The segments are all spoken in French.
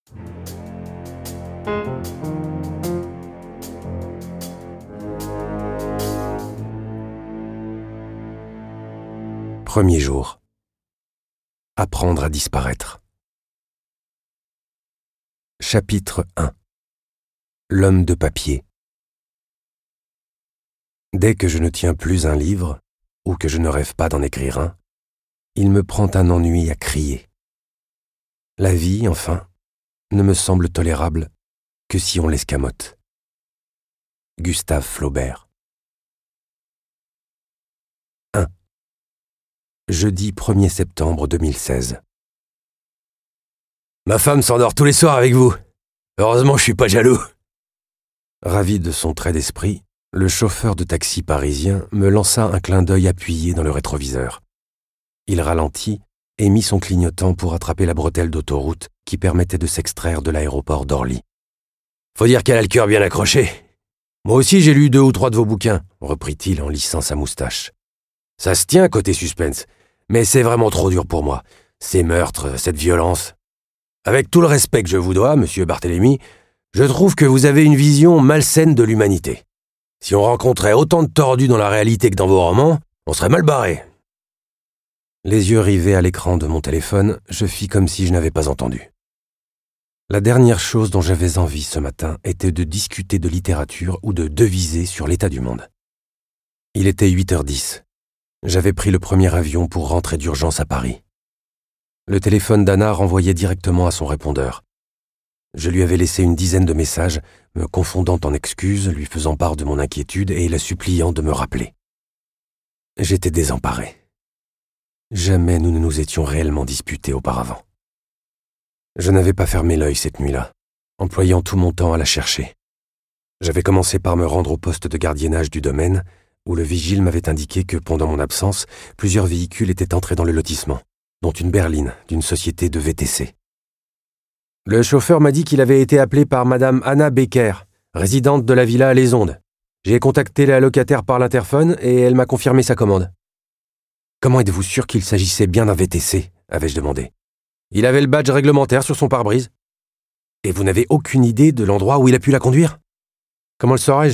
Premier jour. Apprendre à disparaître. Chapitre 1. L'homme de papier. Dès que je ne tiens plus un livre, ou que je ne rêve pas d'en écrire un, il me prend un ennui à crier. La vie, enfin, ne me semble tolérable que si on l'escamote. Gustave Flaubert. 1. Jeudi 1er septembre 2016. Ma femme s'endort tous les soirs avec vous. Heureusement, je suis pas jaloux. Ravi de son trait d'esprit, le chauffeur de taxi parisien me lança un clin d'œil appuyé dans le rétroviseur. Il ralentit et mit son clignotant pour attraper la bretelle d'autoroute qui permettait de s'extraire de l'aéroport d'Orly. Faut dire qu'elle a le cœur bien accroché. Moi aussi, j'ai lu 2 ou 3 de vos bouquins, reprit-il en lissant sa moustache. Ça se tient côté suspense, mais c'est vraiment trop dur pour moi. Ces meurtres, cette violence. Avec tout le respect que je vous dois, monsieur Barthélemy, je trouve que vous avez une vision malsaine de l'humanité. Si on rencontrait autant de tordus dans la réalité que dans vos romans, on serait mal barré. Les yeux rivés à l'écran de mon téléphone, je fis comme si je n'avais pas entendu. La dernière chose dont j'avais envie ce matin était de discuter de littérature ou de deviser sur l'état du monde. Il était 8h10. J'avais pris le premier avion pour rentrer d'urgence à Paris. Le téléphone d'Anna renvoyait directement à son répondeur. Je lui avais laissé une dizaine de messages, me confondant en excuses, lui faisant part de mon inquiétude et la suppliant de me rappeler. J'étais désemparé. Jamais nous ne nous étions réellement disputés auparavant. Je n'avais pas fermé l'œil cette nuit-là, employant tout mon temps à la chercher. J'avais commencé par me rendre au poste de gardiennage du domaine, où le vigile m'avait indiqué que, pendant mon absence, plusieurs véhicules étaient entrés dans le lotissement, dont une berline d'une société de VTC. Le chauffeur m'a dit qu'il avait été appelé par Madame Anna Becker, résidente de la villa Les Ondes. J'ai contacté la locataire par l'interphone et elle m'a confirmé sa commande. « Comment êtes-vous sûr qu'il s'agissait bien d'un VTC ?» avais-je demandé. « Il avait le badge réglementaire sur son pare-brise. »« Et vous n'avez aucune idée de l'endroit où il a pu la conduire ? » ?»« Comment le saurais-je ?»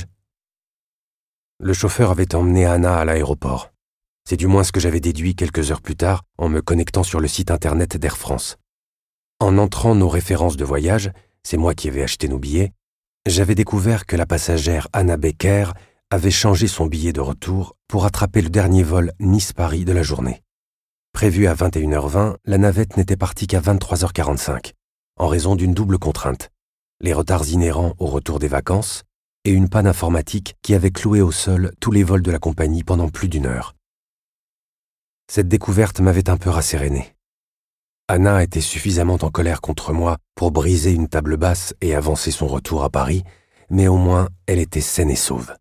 Le chauffeur avait emmené Anna à l'aéroport. C'est du moins ce que j'avais déduit quelques heures plus tard en me connectant sur le site internet d'Air France. En entrant nos références de voyage, c'est moi qui avais acheté nos billets, j'avais découvert que la passagère Anna Becker avait changé son billet de retour pour attraper le dernier vol Nice-Paris de la journée. Prévue à 21h20, la navette n'était partie qu'à 23h45, en raison d'une double contrainte, les retards inhérents au retour des vacances et une panne informatique qui avait cloué au sol tous les vols de la compagnie pendant plus d'1 heure. Cette découverte m'avait un peu rasséréné. Anna était suffisamment en colère contre moi pour briser une table basse et avancer son retour à Paris, mais au moins elle était saine et sauve.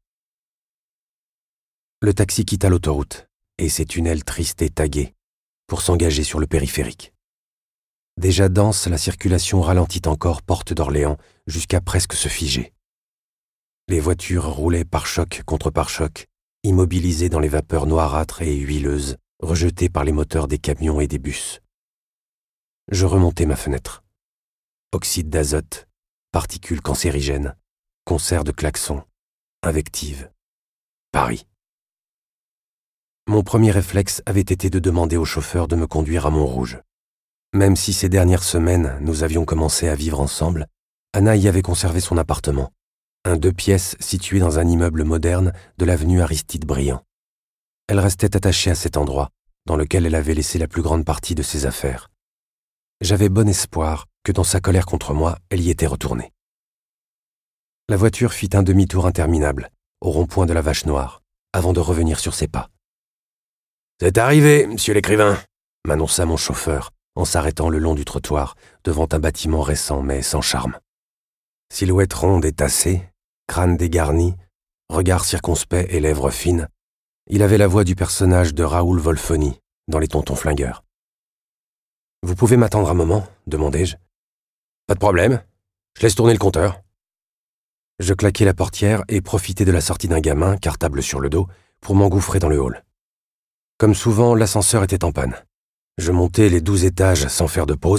Le taxi quitta l'autoroute et ses tunnels tristes et tagués pour s'engager sur le périphérique. Déjà dense, la circulation ralentit encore porte d'Orléans jusqu'à presque se figer. Les voitures roulaient pare-choc contre pare-choc, immobilisées dans les vapeurs noirâtres et huileuses rejetées par les moteurs des camions et des bus. Je remontai ma fenêtre. Oxyde d'azote, particules cancérigènes, concert de klaxons, invectives. Paris. Mon premier réflexe avait été de demander au chauffeur de me conduire à Montrouge. Même si ces dernières semaines, nous avions commencé à vivre ensemble, Anna y avait conservé son appartement, un 2 pièces situé dans un immeuble moderne de l'avenue Aristide-Briand. Elle restait attachée à cet endroit, dans lequel elle avait laissé la plus grande partie de ses affaires. J'avais bon espoir que dans sa colère contre moi, elle y était retournée. La voiture fit un demi-tour interminable, au rond-point de la Vache Noire, avant de revenir sur ses pas. « C'est arrivé, monsieur l'écrivain !» m'annonça mon chauffeur, en s'arrêtant le long du trottoir, devant un bâtiment récent mais sans charme. Silhouette ronde et tassée, crâne dégarni, regard circonspect et lèvres fines, il avait la voix du personnage de Raoul Wolfoni dans Les Tontons Flingueurs. « Vous pouvez m'attendre un moment ?» demandai-je. « Pas de problème, je laisse tourner le compteur. » Je claquai la portière et profitai de la sortie d'un gamin, cartable sur le dos, pour m'engouffrer dans le hall. Comme souvent, l'ascenseur était en panne. Je montai les 12 étages sans faire de pause,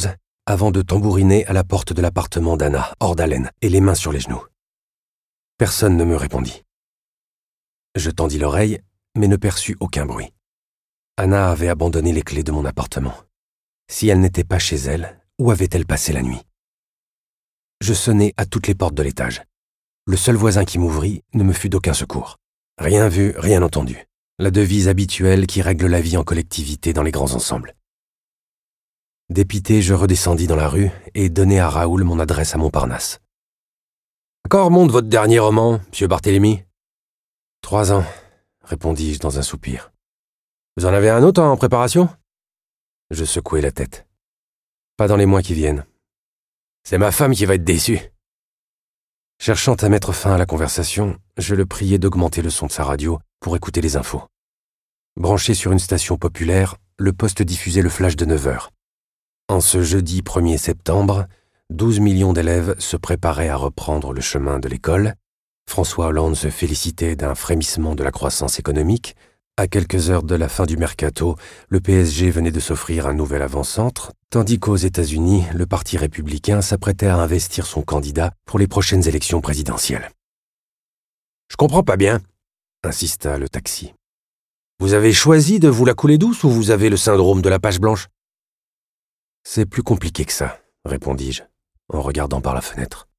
avant de tambouriner à la porte de l'appartement d'Anna, hors d'haleine, et les mains sur les genoux. Personne ne me répondit. Je tendis l'oreille, mais ne perçus aucun bruit. Anna avait abandonné les clés de mon appartement. Si elle n'était pas chez elle, où avait-elle passé la nuit? Je sonnai à toutes les portes de l'étage. Le seul voisin qui m'ouvrit ne me fut d'aucun secours. Rien vu, rien entendu. La devise habituelle qui règle la vie en collectivité dans les grands ensembles. Dépité, je redescendis dans la rue et donnai à Raoul mon adresse à Montparnasse. « À quand remonte votre dernier roman, monsieur Barthélemy ?»« 3 ans, répondis-je dans un soupir. « Vous en avez un autre en préparation ?» Je secouai la tête. « Pas dans les mois qui viennent. »« C'est ma femme qui va être déçue. » Cherchant à mettre fin à la conversation, je le priai d'augmenter le son de sa radio pour écouter les infos. Branché sur une station populaire, le poste diffusait le flash de 9h. En ce jeudi 1er septembre, 12 millions d'élèves se préparaient à reprendre le chemin de l'école. François Hollande se félicitait d'un frémissement de la croissance économique. À quelques heures de la fin du mercato, le PSG venait de s'offrir un nouvel avant-centre, tandis qu'aux États-Unis, le Parti républicain s'apprêtait à investir son candidat pour les prochaines élections présidentielles. « Je comprends pas bien, » insista le taxi. « Vous avez choisi de vous la couler douce ou vous avez le syndrome de la page blanche ?»« C'est plus compliqué que ça, » répondis-je, en regardant par la fenêtre.